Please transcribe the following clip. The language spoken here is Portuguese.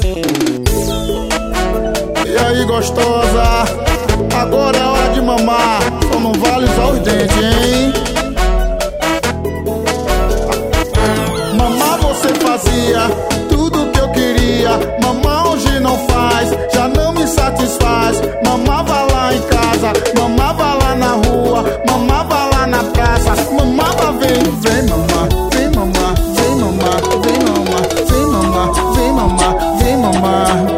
E aí, gostosa, agora é hora de mamar. Só não vale só os dentes, hein? Mamar você fazia tudo que eu queria. Mamar hoje não faz, já não me satisfaz. Mamava lá em casa, mamava lá na rua, mamava lá na praça. Mamava, vem, vem mamar, vem mamar, vem mamar, vem mamar, vem mamar, vem mamar, vem mamar.